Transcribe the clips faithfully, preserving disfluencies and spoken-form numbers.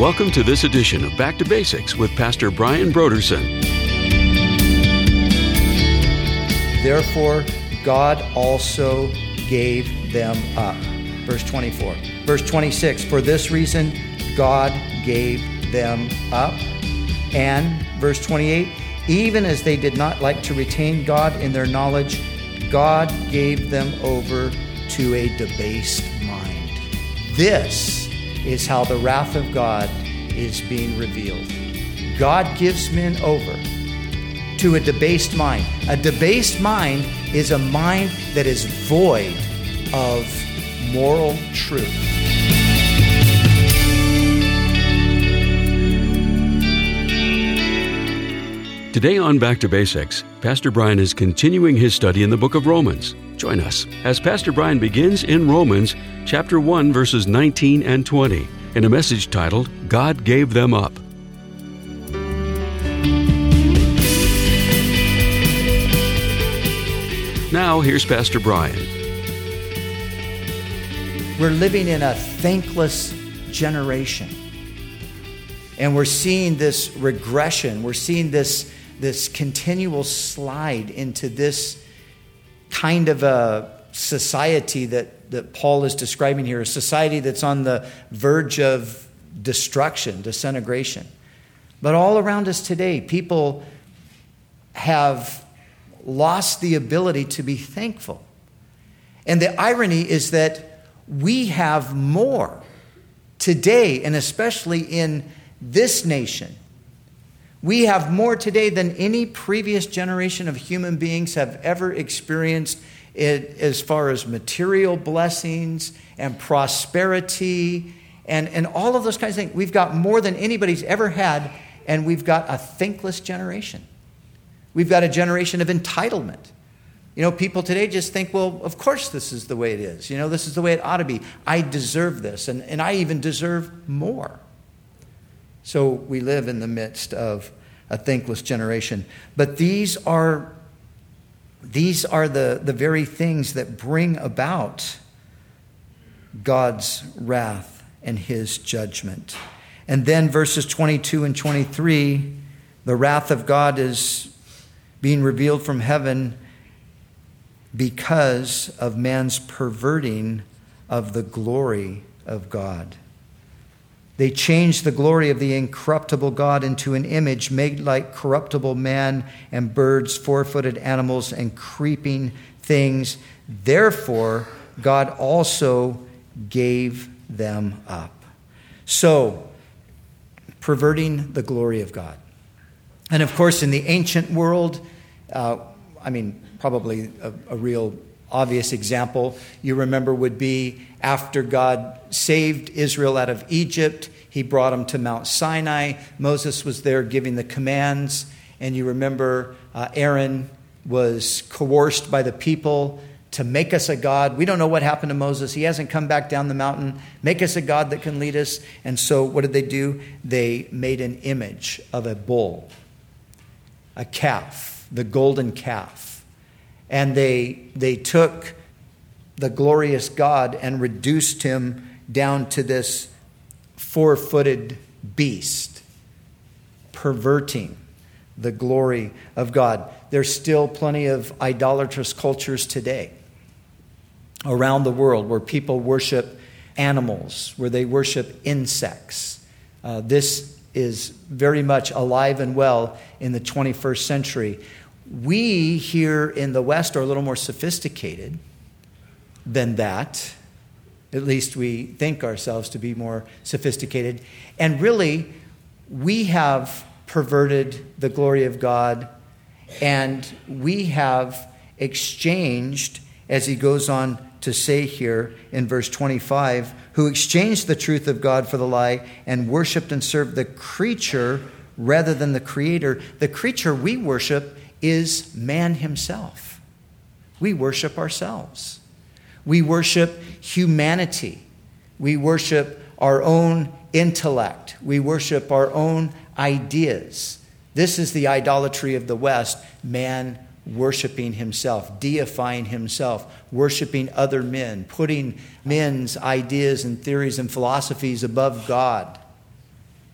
Welcome to this edition of Back to Basics with Pastor Brian Broderson. Therefore, God also gave them up. Verse twenty-four. Verse twenty-six, for this reason, God gave them up. And verse twenty-eight, even as they did not like to retain God in their knowledge, God gave them over to a debased mind. This is how the wrath of God is being revealed. God gives men over to a debased mind. A debased mind is a mind that is void of moral truth. Today on Back to Basics, Pastor Brian is continuing his study in the book of Romans. Join us as Pastor Brian begins in Romans chapter one, verses nineteen and twenty, in a message titled, God Gave Them Up. Now, here's Pastor Brian. We're living in a thankless generation. And we're seeing this regression. We're seeing this, this continual slide into this kind of a society that, that Paul is describing here, a society that's on the verge of destruction, disintegration. But all around us today, people have lost the ability to be thankful. And the irony is that we have more today, and especially in this nation. We have more today than any previous generation of human beings have ever experienced it, as far as material blessings and prosperity and, and all of those kinds of things. We've got more than anybody's ever had, and we've got a thankless generation. We've got a generation of entitlement. You know, people today just think, well, of course this is the way it is. You know, this is the way it ought to be. I deserve this, and, and I even deserve more. So we live in the midst of a thankless generation. But these are, these are the, the very things that bring about God's wrath and his judgment. And then verses twenty-two and twenty-three, the wrath of God is being revealed from heaven because of man's perverting of the glory of God. They changed the glory of the incorruptible God into an image made like corruptible man and birds, four-footed animals, and creeping things. Therefore, God also gave them up. So, perverting the glory of God. And of course, in the ancient world, uh, I mean, probably a, a real obvious example you remember would be after God saved Israel out of Egypt, he brought them to Mount Sinai. Moses was there giving the commands. And you remember uh, Aaron was coerced by the people to make us a God. We don't know what happened to Moses. He hasn't come back down the mountain. Make us a God that can lead us. And so what did they do? They made an image of a bull, a calf, the golden calf. And they they took the glorious God and reduced him down to this four-footed beast, perverting the glory of God. There's still plenty of idolatrous cultures today around the world where people worship animals, where they worship insects. Uh, this is very much alive and well in the twenty-first century. We here in the West are a little more sophisticated than that. At least we think ourselves to be more sophisticated. And really, we have perverted the glory of God, and we have exchanged, as he goes on to say here in verse twenty-five, who exchanged the truth of God for the lie and worshiped and served the creature rather than the Creator. The creature we worship is man himself. We worship ourselves. We worship humanity. We worship our own intellect. We worship our own ideas. This is the idolatry of the West, man worshiping himself, deifying himself, worshiping other men, putting men's ideas and theories and philosophies above God.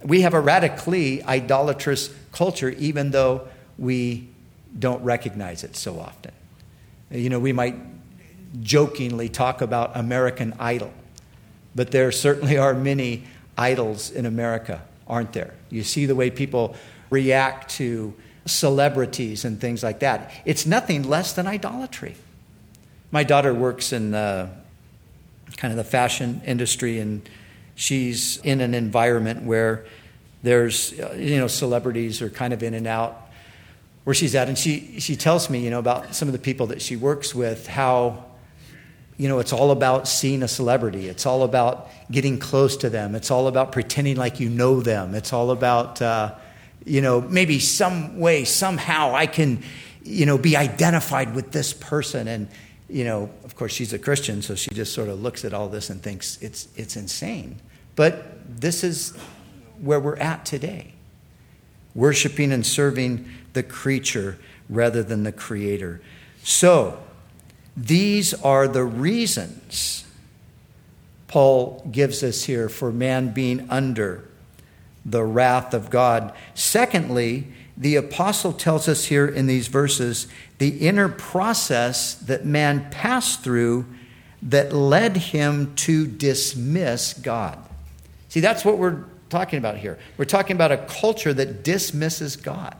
We have a radically idolatrous culture, even though we don't recognize it so often. You know, we might jokingly talk about American Idol, but there certainly are many idols in America, aren't there? You see the way people react to celebrities and things like that. It's nothing less than idolatry. My daughter works in uh, kind of the fashion industry, and she's in an environment where there's, you know, celebrities are kind of in and out where she's at. And she, she tells me, you know, about some of the people that she works with, how, you know, it's all about seeing a celebrity. It's all about getting close to them. It's all about pretending like you know them. It's all about, uh, you know, maybe some way, somehow I can, you know, be identified with this person. And, you know, of course, she's a Christian, so she just sort of looks at all this and thinks it's it's insane. But this is where we're at today, worshiping and serving the creature rather than the Creator. So, these are the reasons Paul gives us here for man being under the wrath of God. Secondly, the apostle tells us here in these verses the inner process that man passed through that led him to dismiss God. See, that's what we're talking about here. We're talking about a culture that dismisses God.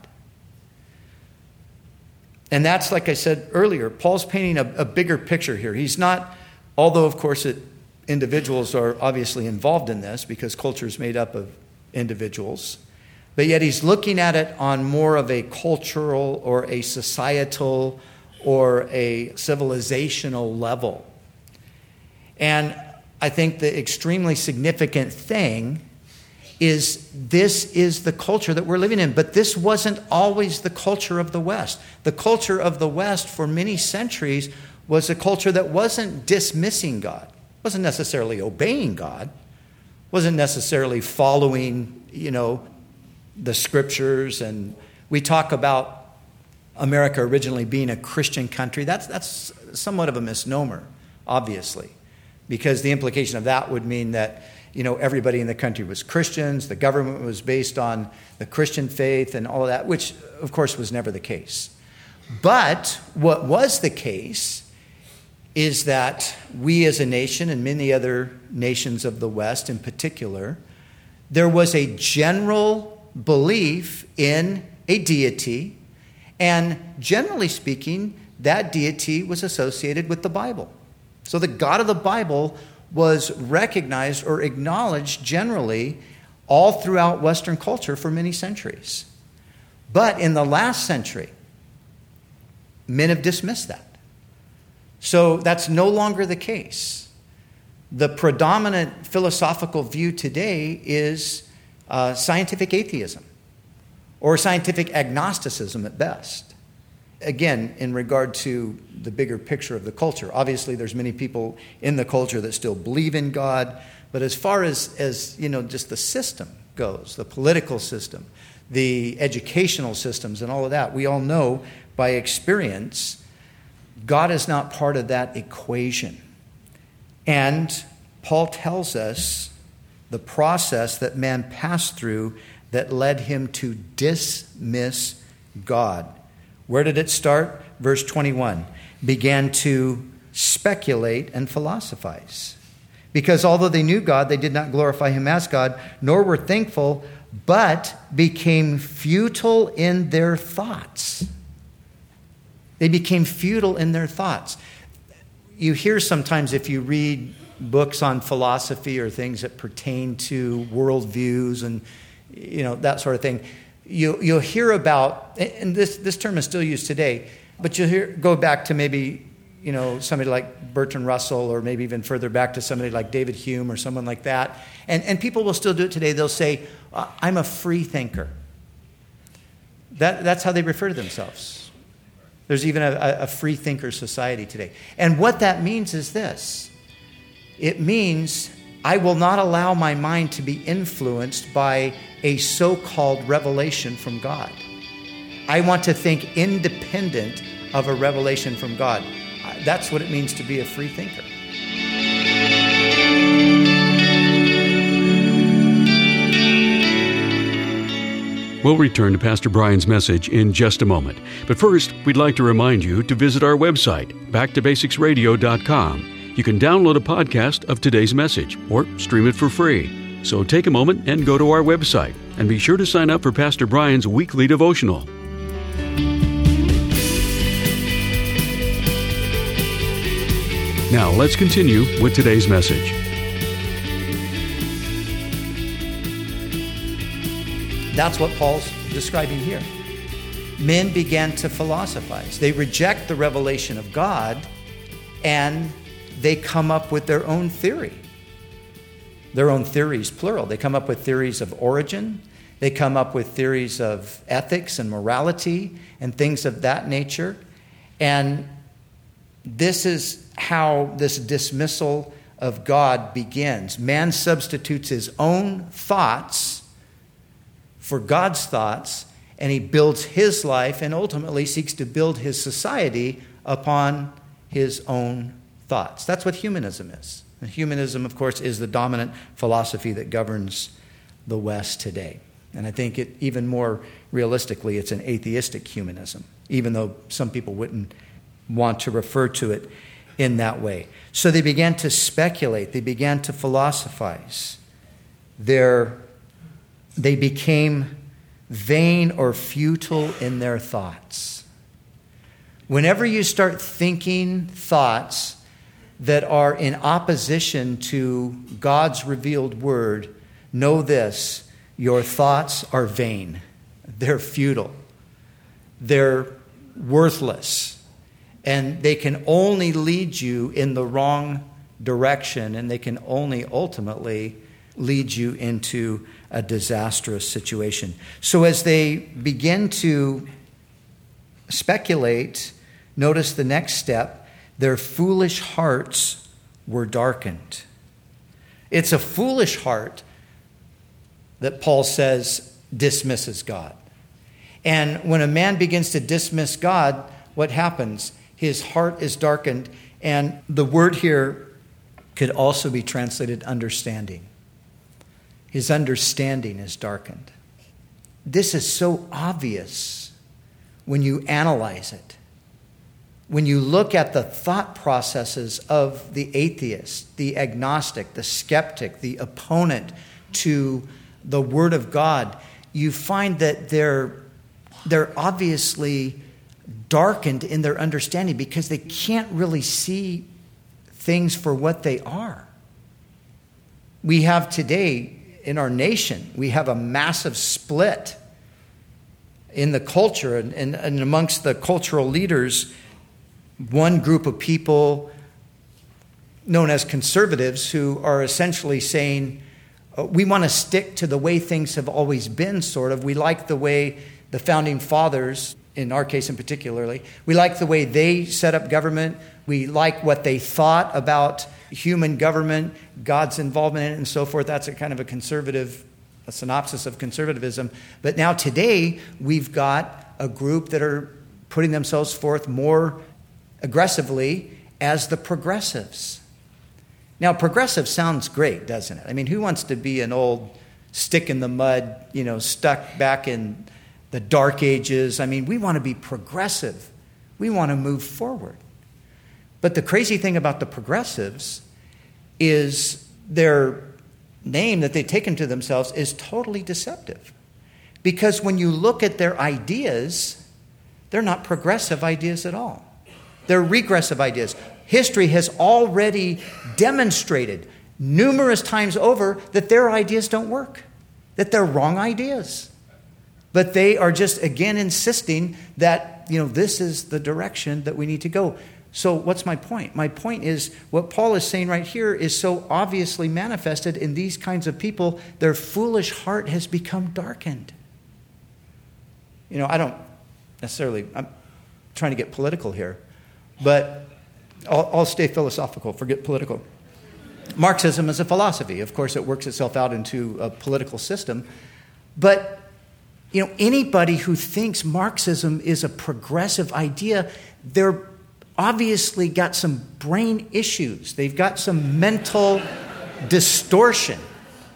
And that's, like I said earlier, Paul's painting a, a bigger picture here. He's not, although of course it, individuals are obviously involved in this because culture is made up of individuals, but yet he's looking at it on more of a cultural or a societal or a civilizational level. And I think the extremely significant thing is this is the culture that we're living in. But this wasn't always the culture of the West. The culture of the West for many centuries was a culture that wasn't dismissing God, wasn't necessarily obeying God, wasn't necessarily following, you know, the scriptures. And we talk about America originally being a Christian country. That's, that's somewhat of a misnomer, obviously, because the implication of that would mean that, you know, everybody in the country was Christians, the government was based on the Christian faith and all of that, which, of course, was never the case. But what was the case is that we as a nation, and many other nations of the West in particular, there was a general belief in a deity, and generally speaking, that deity was associated with the Bible. So the God of the Bible was recognized or acknowledged generally all throughout Western culture for many centuries. But in the last century, men have dismissed that. So that's no longer the case. The predominant philosophical view today is uh, scientific atheism or scientific agnosticism at best. Again, in regard to the bigger picture of the culture, obviously there's many people in the culture that still believe in God, but as far as, as you know, just the system goes, the political system, the educational systems and all of that, we all know by experience, God is not part of that equation. And Paul tells us the process that man passed through that led him to dismiss God. Where did it start? Verse twenty-one, began to speculate and philosophize. Because although they knew God, they did not glorify him as God, nor were thankful, but became futile in their thoughts. They became futile in their thoughts. You hear sometimes if you read books on philosophy or things that pertain to worldviews and, you know, that sort of thing, You, you'll hear about, and this, this term is still used today, but you'll hear, go back to maybe, you know, somebody like Bertrand Russell, or maybe even further back to somebody like David Hume or someone like that. And, and people will still do it today. They'll say, I'm a free thinker. That, that's how they refer to themselves. There's even a, a free thinker society today. And what that means is this. It means I will not allow my mind to be influenced by a so-called revelation from God. I want to think independent of a revelation from God. That's what it means to be a free thinker. We'll return to Pastor Brian's message in just a moment. But first, we'd like to remind you to visit our website, back to basics radio dot com. You can download a podcast of today's message or stream it for free. So take a moment and go to our website, and be sure to sign up for Pastor Brian's weekly devotional. Now let's continue with today's message. That's what Paul's describing here. Men began to philosophize. They reject the revelation of God, and they come up with their own theory. Their own theories, plural. They come up with theories of origin. They come up with theories of ethics and morality and things of that nature. And this is how this dismissal of God begins. Man substitutes his own thoughts for God's thoughts, and he builds his life and ultimately seeks to build his society upon his own thoughts. That's what humanism is. And humanism, of course, is the dominant philosophy that governs the West today. And I think it, even more realistically, it's an atheistic humanism, even though some people wouldn't want to refer to it in that way. So they began to speculate. They began to philosophize. They're They became vain or futile in their thoughts. Whenever you start thinking thoughts that are in opposition to God's revealed word, know this: your thoughts are vain. They're futile. They're worthless. And they can only lead you in the wrong direction, and they can only ultimately lead you into a disastrous situation. So as they begin to speculate, notice the next step: their foolish hearts were darkened. It's a foolish heart that Paul says dismisses God. And when a man begins to dismiss God, what happens? His heart is darkened, and the word here could also be translated understanding. His understanding is darkened. This is so obvious when you analyze it. When you look at the thought processes of the atheist, the agnostic, the skeptic, the opponent to the Word of God, you find that they're, they're obviously darkened in their understanding because they can't really see things for what they are. We have today, in our nation, we have a massive split in the culture and, and, and amongst the cultural leaders. One group of people known as conservatives who are essentially saying, uh, we want to stick to the way things have always been, sort of. We like the way the founding fathers, in our case in particularly, we like the way they set up government. We like what they thought about human government, God's involvement in it, and so forth. That's a kind of a conservative, a synopsis of conservatism. But now today, we've got a group that are putting themselves forth more aggressively as the progressives. Now, progressive sounds great, doesn't it? I mean, who wants to be an old stick in the mud, you know, stuck back in the dark ages? I mean, we want to be progressive. We want to move forward. But the crazy thing about the progressives is their name that they've taken to themselves is totally deceptive. Because when you look at their ideas, they're not progressive ideas at all. They're regressive ideas. History has already demonstrated numerous times over that their ideas don't work, that they're wrong ideas. But they are just, again, insisting that, you know, this is the direction that we need to go. So what's my point? My point is what Paul is saying right here is so obviously manifested in these kinds of people. Their foolish heart has become darkened. You know, I don't necessarily, I'm trying to get political here, but I'll, I'll stay philosophical, forget political. Marxism is a philosophy. Of course, it works itself out into a political system. But, you know, anybody who thinks Marxism is a progressive idea, they're obviously got some brain issues. They've got some mental distortion.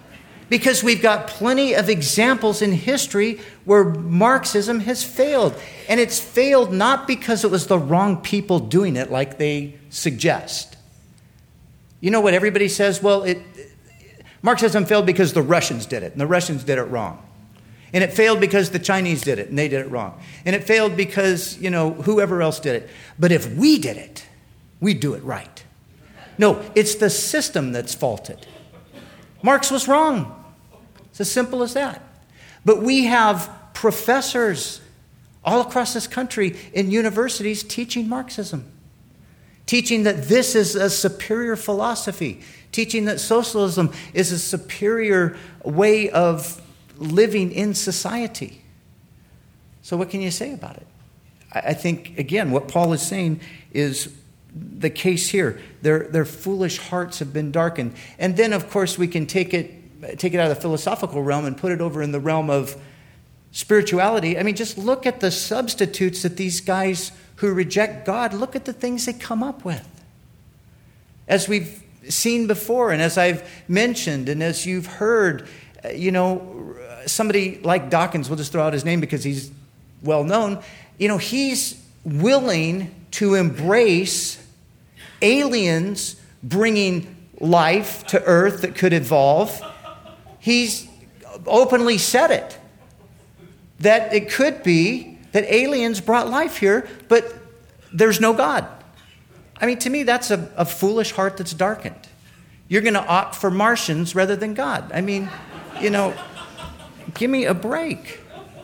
Because we've got plenty of examples in history where Marxism has failed. And it's failed not because it was the wrong people doing it like they suggest. You know what everybody says? Well, it, Marxism failed because the Russians did it, and the Russians did it wrong. And it failed because the Chinese did it, and they did it wrong. And it failed because, you know, whoever else did it. But if we did it, we'd do it right. No, it's the system that's faulted. Marx was wrong. It's as simple as that. But we have professors all across this country in universities teaching Marxism, teaching that this is a superior philosophy, teaching that socialism is a superior way of living in society. So what can you say about it? I think, again, what Paul is saying is the case here. Their, their foolish hearts have been darkened. And then, of course, we can take it take it out of the philosophical realm and put it over in the realm of spirituality. I mean, just look at the substitutes that these guys who reject God, look at the things they come up with. As we've seen before, and as I've mentioned, and as you've heard, you know, somebody like Dawkins, we'll just throw out his name because he's well known, you know, he's willing to embrace aliens bringing life to Earth that could evolve. He's openly said it, that it could be that aliens brought life here, but there's no God. I mean, to me, that's a, a foolish heart that's darkened. You're going to opt for Martians rather than God. I mean, you know, give me a break.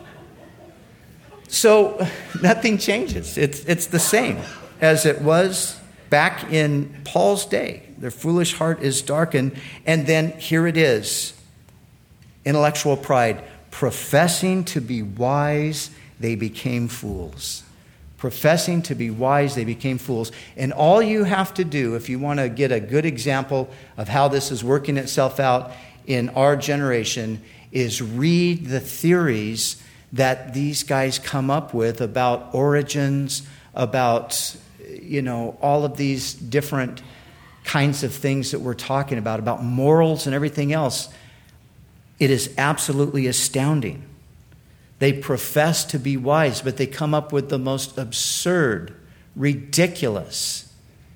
So nothing changes. It's, it's the same as it was back in Paul's day. Their foolish heart is darkened. And then here it is. Intellectual pride. Professing to be wise, they became fools. Professing to be wise, they became fools. And all you have to do, if you want to get a good example of how this is working itself out in our generation, is read the theories that these guys come up with about origins, about, you know, all of these different kinds of things that we're talking about, about morals and everything else. It is absolutely astounding. They profess to be wise, but they come up with the most absurd, ridiculous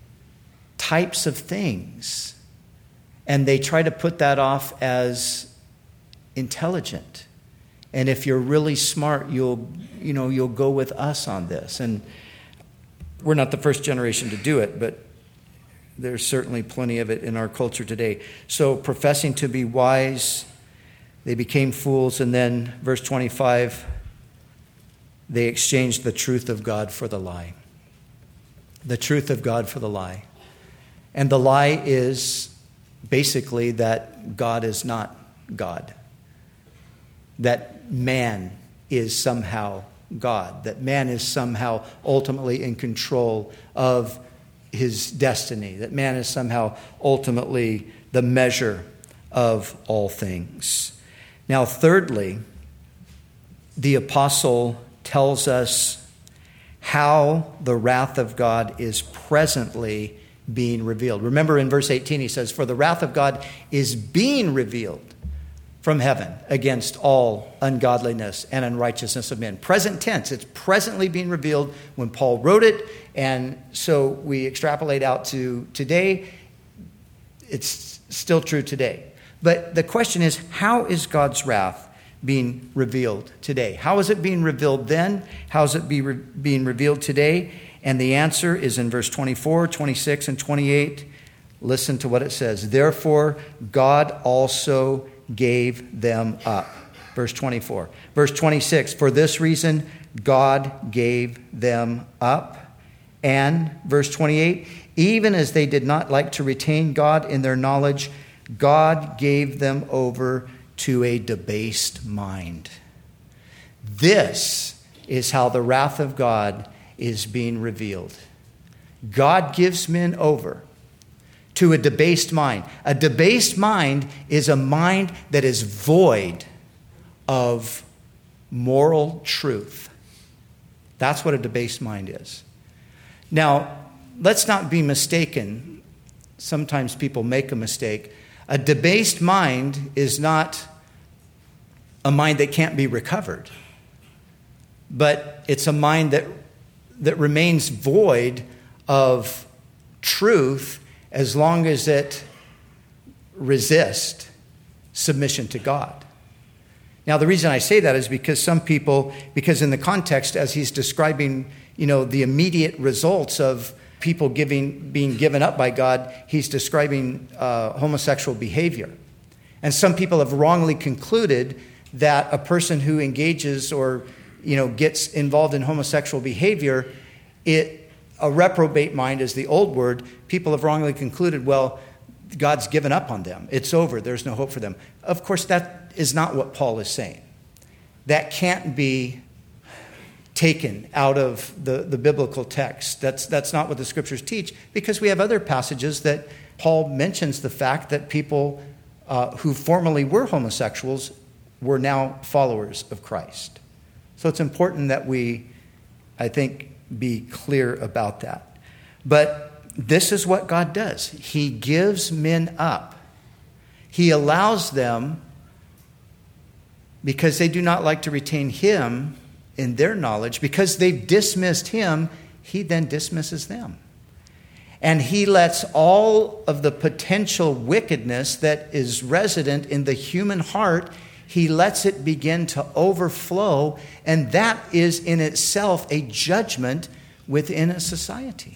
types of things. And they try to put that off as intelligent. And if you're really smart, you'll, you know, you'll go with us on this. And we're not the first generation to do it, but there's certainly plenty of it in our culture today. So professing to be wise, they became fools. And then verse twenty-five, they exchanged the truth of God for the lie. The truth of God for the lie. And the lie is basically that God is not God. That man is somehow God. That man is somehow ultimately in control of his destiny. That man is somehow ultimately the measure of all things. Now, thirdly, the apostle tells us how the wrath of God is presently being revealed. Remember in verse eighteen, he says, "For the wrath of God is being revealed from heaven against all ungodliness and unrighteousness of men." Present tense. It's presently being revealed when Paul wrote it. And so we extrapolate out to today. It's still true today. But the question is, how is God's wrath being revealed today? How is it being revealed then? How is it be re- being revealed today? And the answer is in verse twenty-four, twenty-six, and twenty-eight. Listen to what it says. "Therefore, God also gave them up." Verse twenty-four. Verse twenty-six. "For this reason, God gave them up." And verse twenty-eight. "Even as they did not like to retain God in their knowledge, God gave them over to a debased mind." This is how the wrath of God is being revealed. God gives men over to a debased mind. A debased mind is a mind that is void of moral truth. That's what a debased mind is. Now, let's not be mistaken. Sometimes people make a mistake. A debased mind is not a mind that can't be recovered, but it's a mind that, that remains void of truth as long as it resists submission to God. Now, the reason I say that is because some people, because in the context, as he's describing, you know, the immediate results of people giving, being given up by God, he's describing uh, homosexual behavior. And some people have wrongly concluded that a person who engages or, you know, gets involved in homosexual behavior, it a reprobate mind is the old word. People have wrongly concluded, well, God's given up on them. It's over. There's no hope for them. Of course, that is not what Paul is saying. That can't be taken out of the, the biblical text. That's, that's not what the scriptures teach, because we have other passages that Paul mentions the fact that people uh, who formerly were homosexuals were now followers of Christ. So it's important that we, I think, be clear about that. But this is what God does. He gives men up. He allows them, because they do not like to retain him in their knowledge, because they've dismissed him, he then dismisses them. And he lets all of the potential wickedness that is resident in the human heart, he lets it begin to overflow, and that is in itself a judgment within a society.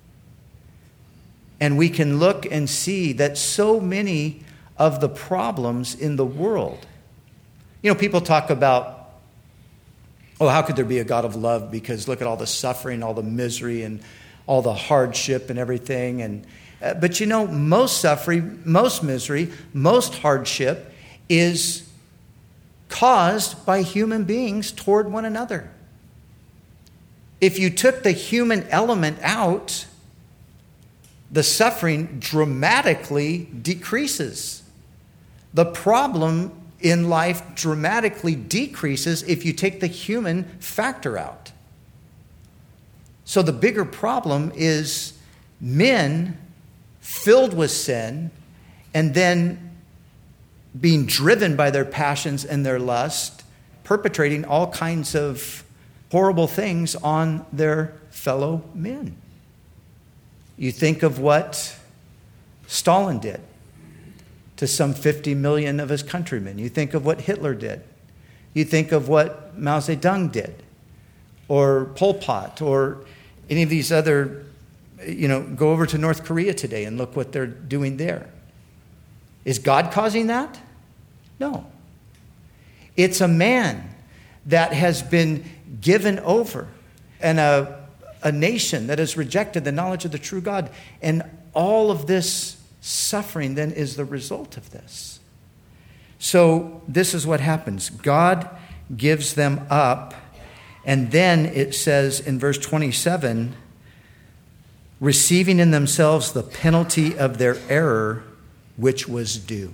And we can look and see that so many of the problems in the world, you know, people talk about, oh, how could there be a God of love? Because look at all the suffering, all the misery, and all the hardship and everything. And uh, but you know, most suffering, most misery, most hardship is caused by human beings toward one another. If you took the human element out, the suffering dramatically decreases. The problem in life dramatically decreases if you take the human factor out. So the bigger problem is men filled with sin and then being driven by their passions and their lust, perpetrating all kinds of horrible things on their fellow men. You think of what Stalin did to some fifty million of his countrymen. You think of what Hitler did. You think of what Mao Zedong did, or Pol Pot, or any of these other, you know, go over to North Korea today and look what they're doing there. Is God causing that? No. It's a man that has been given over, and a A nation that has rejected the knowledge of the true God. And all of this suffering then is the result of this. So this is what happens. God gives them up. And then it says in verse twenty-seven, receiving in themselves the penalty of their error, which was due.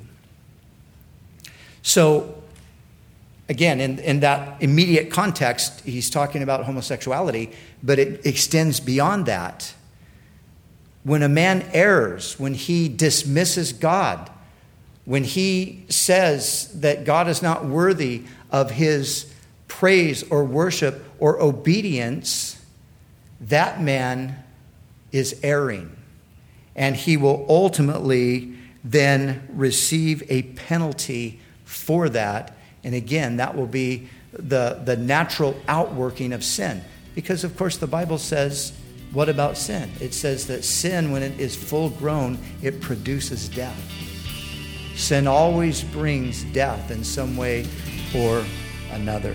So again, in, in that immediate context, he's talking about homosexuality, but it extends beyond that. When a man errs, when he dismisses God, when he says that God is not worthy of his praise or worship or obedience, that man is erring. And he will ultimately then receive a penalty for that. And again, that will be the, the natural outworking of sin. Because, of course, the Bible says, what about sin? It says that sin, when it is full grown, it produces death. Sin always brings death in some way or another.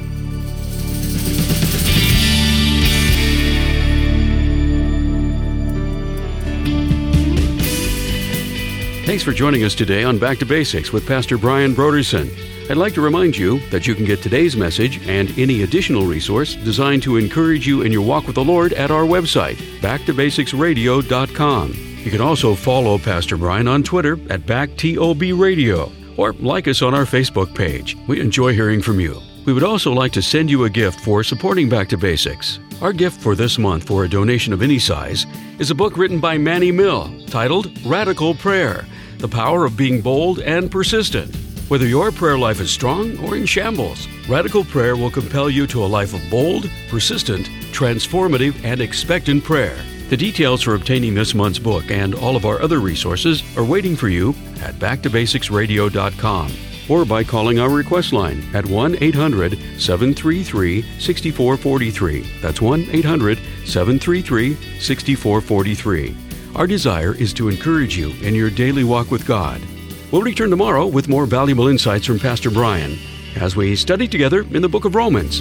Thanks for joining us today on Back to Basics with Pastor Brian Brodersen. I'd like to remind you that you can get today's message and any additional resource designed to encourage you in your walk with the Lord at our website, back to basics radio dot com. You can also follow Pastor Brian on Twitter at back T O B Radio, or like us on our Facebook page. We enjoy hearing from you. We would also like to send you a gift for supporting Back to Basics. Our gift for this month for a donation of any size is a book written by Manny Mill titled Radical Prayer. the power of being bold and persistent. Whether your prayer life is strong or in shambles, Radical Prayer will compel you to a life of bold, persistent, transformative, and expectant prayer. The details for obtaining this month's book and all of our other resources are waiting for you at back to basics radio dot com or by calling our request line at one eight hundred seven three three six four four three. That's one eight hundred seven three three six four four three. Our desire is to encourage you in your daily walk with God. We'll return tomorrow with more valuable insights from Pastor Brian as we study together in the book of Romans.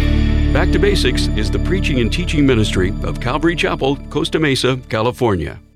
Back to Basics is the preaching and teaching ministry of Calvary Chapel, Costa Mesa, California.